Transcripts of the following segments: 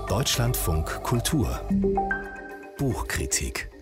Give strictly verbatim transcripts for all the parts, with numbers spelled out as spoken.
Deutschlandfunk Kultur Buchkritik.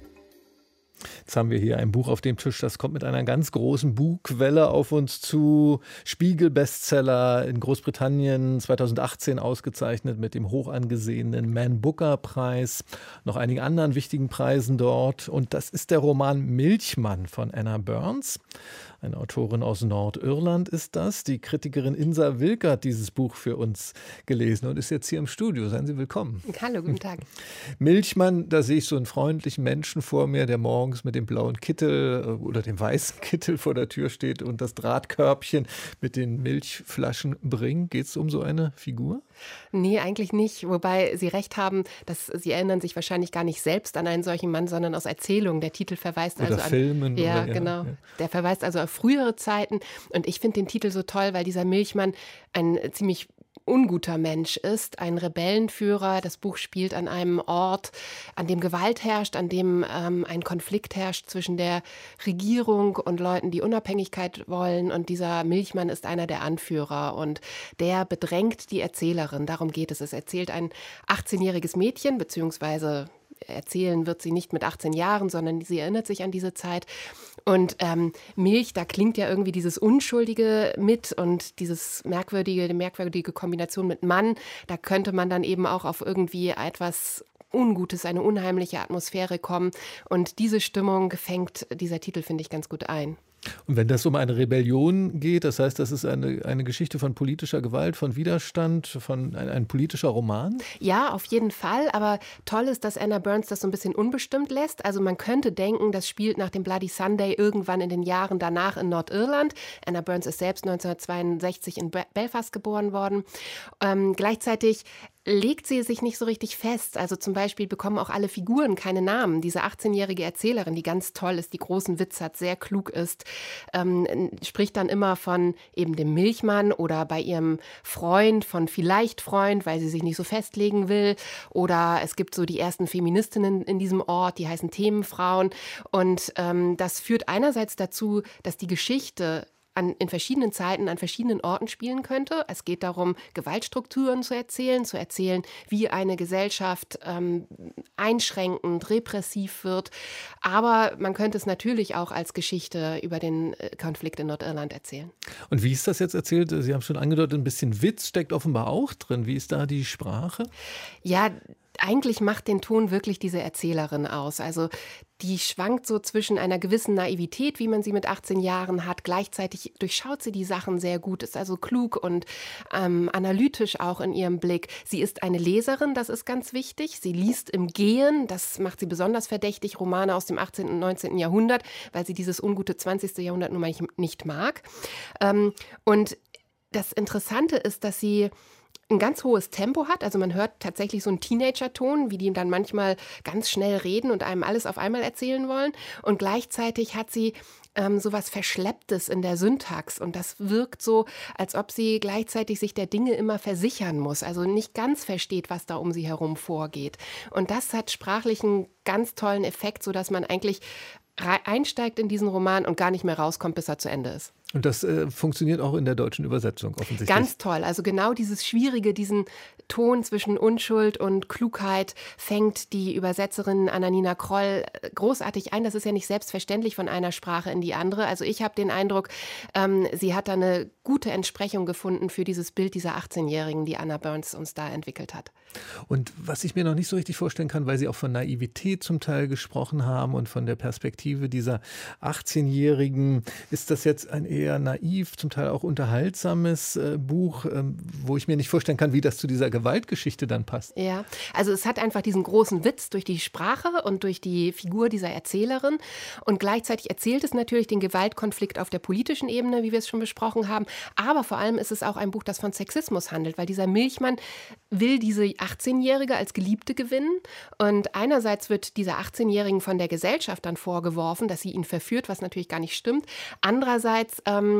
Jetzt haben wir hier ein Buch auf dem Tisch, das kommt mit einer ganz großen Bugwelle auf uns zu. Spiegel-Bestseller in Großbritannien zweitausendachtzehn ausgezeichnet mit dem hochangesehenen Man Booker Preis, noch einigen anderen wichtigen Preisen dort. Und das ist der Roman Milchmann von Anna Burns. Eine Autorin aus Nordirland ist das. Die Kritikerin Insa Wilke hat dieses Buch für uns gelesen und ist jetzt hier im Studio. Seien Sie willkommen. Hallo, guten Tag. Milchmann, da sehe ich so einen freundlichen Menschen vor mir, der morgens mit dem blauen Kittel oder dem weißen Kittel vor der Tür steht und das Drahtkörbchen mit den Milchflaschen bringt. Geht es um so eine Figur? Nee, eigentlich nicht. Wobei Sie recht haben, dass Sie erinnern sich wahrscheinlich gar nicht selbst an einen solchen Mann, sondern aus Erzählungen. Der Titel verweist oder also an Filmen. Ja, oder, ja, genau. Ja. Der verweist also auf frühere Zeiten. Und ich finde den Titel so toll, weil dieser Milchmann ein ziemlich unguter Mensch ist, ein Rebellenführer. Das Buch spielt an einem Ort, an dem Gewalt herrscht, an dem ähm, ein Konflikt herrscht zwischen der Regierung und Leuten, die Unabhängigkeit wollen. Und dieser Milchmann ist einer der Anführer und der bedrängt die Erzählerin. Darum geht es. Es erzählt ein achtzehnjähriges Mädchen, beziehungsweise erzählen wird sie nicht mit achtzehn Jahren, sondern sie erinnert sich an diese Zeit. Und ähm, Milch, da klingt ja irgendwie dieses Unschuldige mit und dieses merkwürdige, die merkwürdige Kombination mit Mann, da könnte man dann eben auch auf irgendwie etwas Ungutes, eine unheimliche Atmosphäre kommen. Und diese Stimmung fängt dieser Titel, finde ich, ganz gut ein. Und wenn das um eine Rebellion geht, das heißt, das ist eine, eine Geschichte von politischer Gewalt, von Widerstand, von ein, ein politischer Roman? Ja, auf jeden Fall. Aber toll ist, dass Anna Burns das so ein bisschen unbestimmt lässt. Also man könnte denken, das spielt nach dem Bloody Sunday irgendwann in den Jahren danach in Nordirland. Anna Burns ist selbst neunzehnhundertzweiundsechzig in Belfast geboren worden. Ähm, gleichzeitig legt sie sich nicht so richtig fest. Also zum Beispiel bekommen auch alle Figuren keine Namen. Diese achtzehnjährige Erzählerin, die ganz toll ist, die großen Witz hat, sehr klug ist, ähm, spricht dann immer von eben dem Milchmann oder bei ihrem Freund von vielleicht Freund, weil sie sich nicht so festlegen will. Oder es gibt so die ersten Feministinnen in diesem Ort, die heißen Themenfrauen. Und ähm, das führt einerseits dazu, dass die Geschichte An, in verschiedenen Zeiten an verschiedenen Orten spielen könnte. Es geht darum, Gewaltstrukturen zu erzählen, zu erzählen, wie eine Gesellschaft ähm, einschränkend, repressiv wird. Aber man könnte es natürlich auch als Geschichte über den Konflikt in Nordirland erzählen. Und wie ist das jetzt erzählt? Sie haben schon angedeutet, ein bisschen Witz steckt offenbar auch drin. Wie ist da die Sprache? Ja, eigentlich macht den Ton wirklich diese Erzählerin aus. Also die schwankt so zwischen einer gewissen Naivität, wie man sie mit achtzehn Jahren hat. Gleichzeitig durchschaut sie die Sachen sehr gut, ist also klug und ähm, analytisch auch in ihrem Blick. Sie ist eine Leserin, das ist ganz wichtig. Sie liest im Gehen, das macht sie besonders verdächtig, Romane aus dem achtzehnten und neunzehnten Jahrhundert, weil sie dieses ungute zwanzigste Jahrhundert nun mal nicht mag. Ähm, und das Interessante ist, dass sie ein ganz hohes Tempo hat, also man hört tatsächlich so einen Teenager-Ton, wie die dann manchmal ganz schnell reden und einem alles auf einmal erzählen wollen. Und gleichzeitig hat sie ähm, so was Verschlepptes in der Syntax und das wirkt so, als ob sie gleichzeitig sich der Dinge immer versichern muss, also nicht ganz versteht, was da um sie herum vorgeht. Und das hat sprachlich einen ganz tollen Effekt, sodass man eigentlich einsteigt in diesen Roman und gar nicht mehr rauskommt, bis er zu Ende ist. Und das äh, funktioniert auch in der deutschen Übersetzung offensichtlich. Ganz toll. Also genau dieses Schwierige, diesen Ton zwischen Unschuld und Klugheit fängt die Übersetzerin Anna-Nina Kroll großartig ein. Das ist ja nicht selbstverständlich von einer Sprache in die andere. Also ich habe den Eindruck, ähm, sie hat da eine gute Entsprechung gefunden für dieses Bild dieser achtzehnjährigen, die Anna Burns uns da entwickelt hat. Und was ich mir noch nicht so richtig vorstellen kann, weil Sie auch von Naivität zum Teil gesprochen haben und von der Perspektive dieser achtzehnjährigen, ist das jetzt ein eher naiv, zum Teil auch unterhaltsames äh, Buch, ähm, wo ich mir nicht vorstellen kann, wie das zu dieser Gewaltgeschichte dann passt. Ja, also es hat einfach diesen großen Witz durch die Sprache und durch die Figur dieser Erzählerin und gleichzeitig erzählt es natürlich den Gewaltkonflikt auf der politischen Ebene, wie wir es schon besprochen haben, aber vor allem ist es auch ein Buch, das von Sexismus handelt, weil dieser Milchmann will diese achtzehnjährige als Geliebte gewinnen und einerseits wird dieser achtzehnjährigen von der Gesellschaft dann vorgeworfen, dass sie ihn verführt, was natürlich gar nicht stimmt. Andererseits ähm,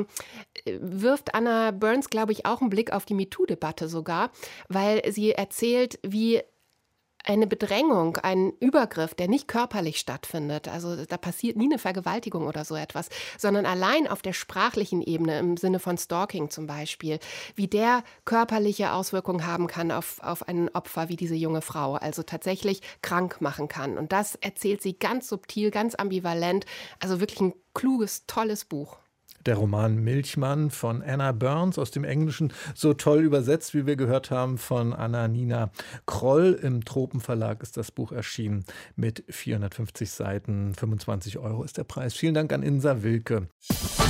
wirft Anna Burns, glaube ich, auch einen Blick auf die MeToo-Debatte sogar, weil sie erzählt, wie eine Bedrängung, ein Übergriff, der nicht körperlich stattfindet. Also da passiert nie eine Vergewaltigung oder so etwas, sondern allein auf der sprachlichen Ebene, im Sinne von Stalking zum Beispiel, wie der körperliche Auswirkungen haben kann auf, auf ein Opfer wie diese junge Frau, also tatsächlich krank machen kann. Und das erzählt sie ganz subtil, ganz ambivalent, also wirklich ein kluges, tolles Buch. Der Roman Milchmann von Anna Burns, aus dem Englischen so toll übersetzt, wie wir gehört haben, von Anna-Nina Kroll. Im Tropenverlag ist das Buch erschienen mit vierhundertfünfzig Seiten. fünfundzwanzig Euro ist der Preis. Vielen Dank an Insa Wilke.